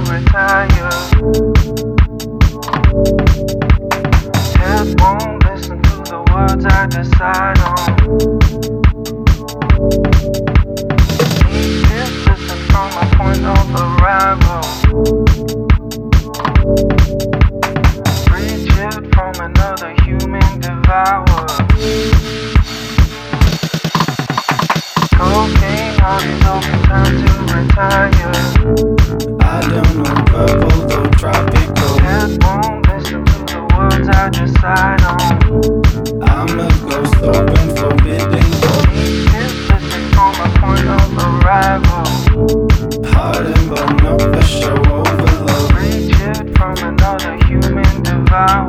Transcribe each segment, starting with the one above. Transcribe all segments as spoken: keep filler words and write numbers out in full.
retire. Head won't listen to the words I decide on. Need this listen from my point of arrival. Reach it from another human devourer. Cocaine on his open time to retire. I don't know purple though tropical. Head won't listen to the words I decide on. I'm a ghost open forbidden door. Need listen from my point of arrival. Heart and bone up the show overload. Reach it from another human devourer.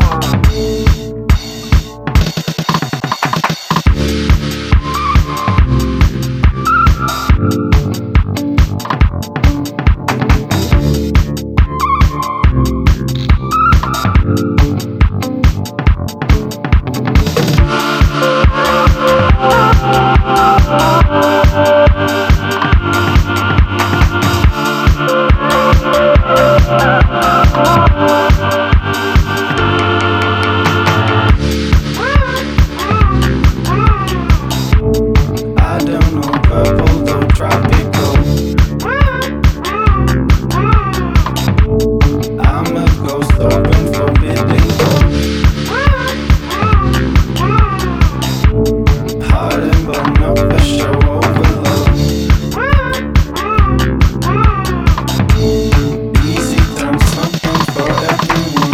I don't know purple though tropical. I'm a ghost open forbidden door. Heart and bone up the show overload. Easy turn something for everyone.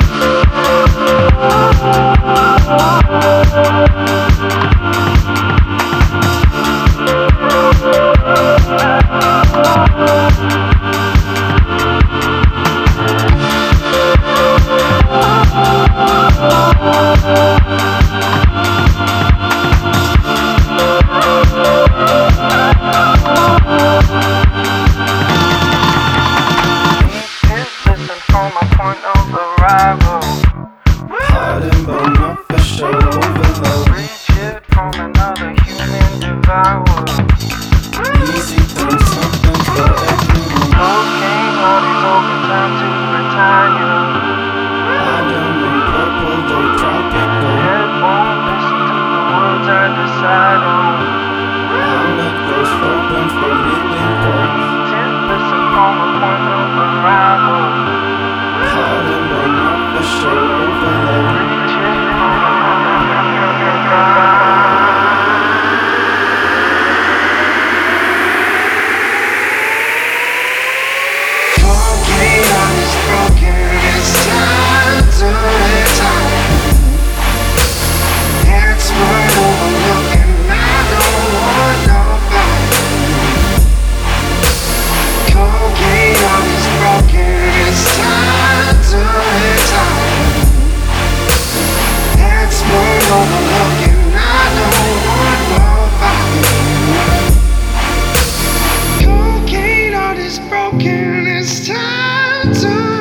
Listen from my point of arrival. Heart and bone up the show overload. Reach it from another human devourer. Easy turn something for everyone. Cocaine on his open time to retire. I don't know purple though tropical. Head won't listen to the words I decide on. I'm a ghost open forbidden doors. Tip listen from my point of arrival. Heart and bone up the show overload. Reach it from another human devourer. Cocaine on is broken, it's time to retire. It's worth overlooking, I don't want nobody. Cocaine on is broken, it's time to retire. It's worth overlooking, I don't want nobody. Cocaine on is broken, it's time to